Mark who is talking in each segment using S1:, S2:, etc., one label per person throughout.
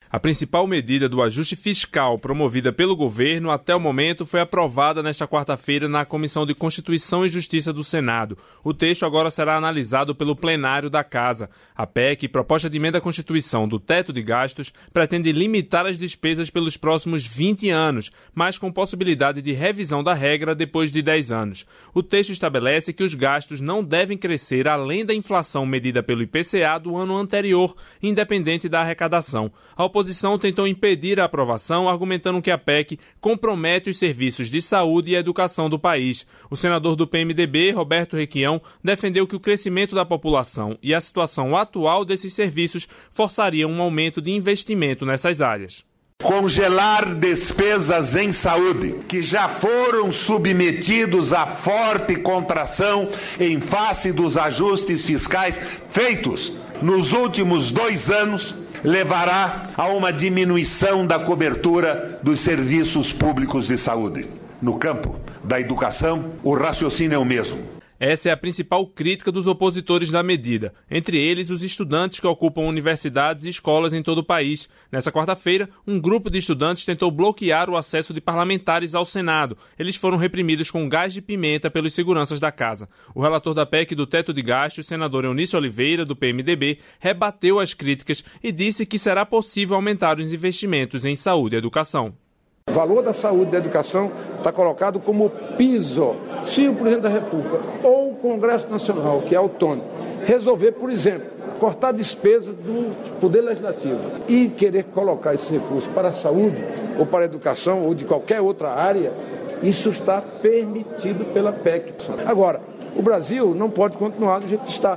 S1: A principal medida do ajuste fiscal promovida pelo governo até o momento foi aprovada nesta quarta-feira na Comissão de Constituição e Justiça do Senado. O texto agora será analisado pelo plenário da Casa. A PEC, proposta de emenda à Constituição do teto de gastos, pretende limitar as despesas pelos próximos 20 anos, mas com possibilidade de revisão da regra depois de 10 anos. O texto estabelece que os gastos não devem crescer além da inflação medida pelo IPCA do ano anterior, independente da arrecadação. A oposição tentou impedir a aprovação, argumentando que a PEC compromete os serviços de saúde e educação do país. O senador do PMDB, Roberto Requião, defendeu que o crescimento da população e a situação atual desses serviços forçariam um aumento de investimento nessas áreas.
S2: Congelar despesas em saúde, que já foram submetidos a forte contração em face dos ajustes fiscais feitos nos últimos 2 anos, levará a uma diminuição da cobertura dos serviços públicos de saúde. No campo da educação, o raciocínio é o mesmo.
S1: Essa é a principal crítica dos opositores da medida, entre eles os estudantes que ocupam universidades e escolas em todo o país. Nessa quarta-feira, um grupo de estudantes tentou bloquear o acesso de parlamentares ao Senado. Eles foram reprimidos com gás de pimenta pelos seguranças da casa. O relator da PEC do teto de gastos, senador Eunício Oliveira, do PMDB, rebateu as críticas e disse que será possível aumentar os investimentos em saúde e educação.
S3: O valor da saúde e da educação está colocado como piso. Se o presidente da República ou o Congresso Nacional, que é autônomo, resolver, por exemplo, cortar despesas do Poder Legislativo e querer colocar esse recurso para a saúde ou para a educação ou de qualquer outra área, isso está permitido pela PEC. Agora, o Brasil não pode continuar do jeito que está,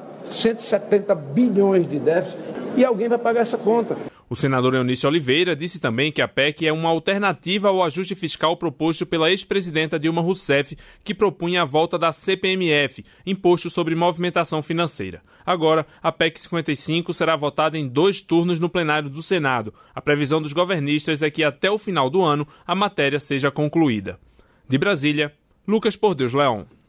S3: 170 bilhões de déficit, e alguém vai pagar essa conta.
S1: O senador Eunício Oliveira disse também que a PEC é uma alternativa ao ajuste fiscal proposto pela ex-presidenta Dilma Rousseff, que propunha a volta da CPMF, Imposto sobre Movimentação Financeira. Agora, a PEC 55 será votada em 2 turnos no plenário do Senado. A previsão dos governistas é que até o final do ano a matéria seja concluída. De Brasília, Lucas Por Deus Leão.